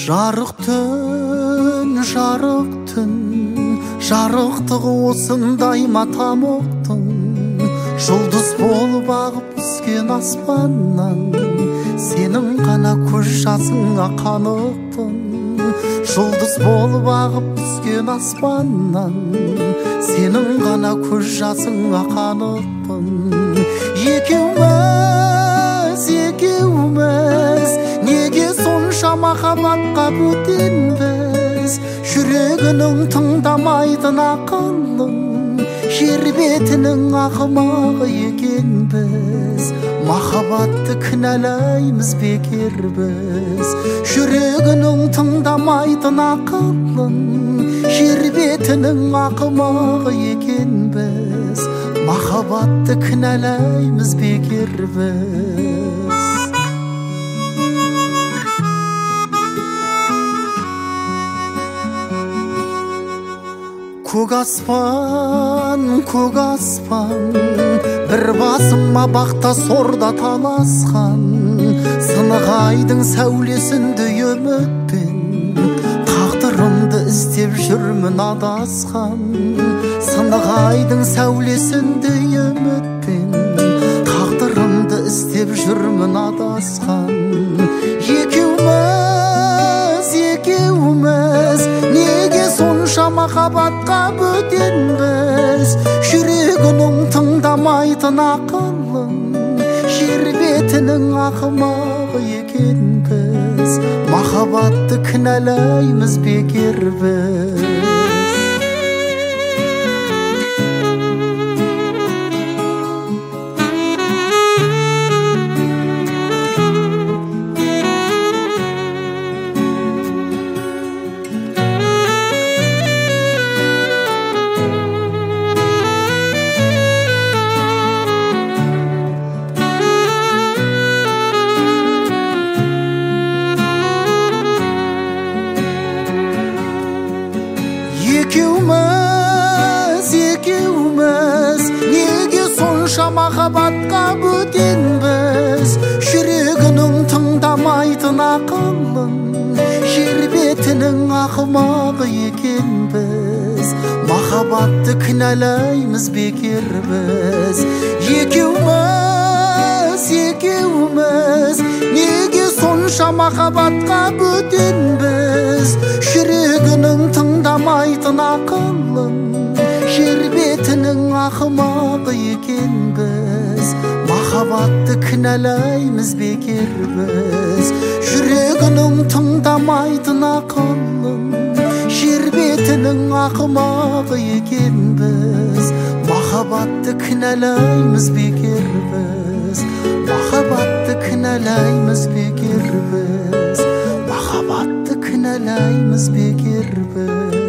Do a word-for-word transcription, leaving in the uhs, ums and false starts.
Жарық түн, жарық түн, жарықтығы осындай ма тамұқтың? Жұлдыз болып ағып түскен аспаннан, сенің ғана көз жасыңа қанықтың. Жұлдыз болып ағып түскен аспаннан, сенің ғана көз жасыңа қанықтың. Екеуміз, екеуміз, неге сонша махаббатқа бөтенбіз? Жүрегінің тыңдамайтын ақылың, жер бетінің ақымағы екенбіз. Махаббатты кінәлаймыз бекер біз. Жүрегінің тыңдамайтын ақылың, жер бетінің ақымағы екенбіз. Махаббатты кінәлаймыз бекер біз. Көк аспан, көк аспан, бір басыма бақта сорда таласқан. Сынық айдың сәулесінде үмітпен тағдырымды іздеп жүрмін адасқан. Сынық айдың сәулесінде үмітпен тағдырымды іздеп жүрмін адасқан. Екеуміз, екеуміз, неге сонша махаббатқа бөтенбіз? Жүрегінің тыңдамайтын ақылың, жер бетінің ақымағы екенбіз. Махаббатты кінәлаймыз бекер біз. Екеуміз, екеуміз, неге сонша махаббатқа бөтенбіз? Жүрегінің тыңдамайтын ақылың, жер бетінің ақымағы екенбіз. Махаббатты кінәлаймыз бекер біз. Екеуміз, екеуміз, неге сонша махаббатқа бөтенбіз? Жүрегінің тыңдамайтын ақылың, жер бетінің ақымағы екенбіз. Махаббатты кінәлаймыз бекер біз. Жүрегінің тыңдамайтын ақылың, жер бетінің ақымағы екенбіз. Махаббатты кінәлаймыз бекер біз. Махаббатты кінәлаймыз бекер біз. Махаббатты кінәлаймыз бекер біз.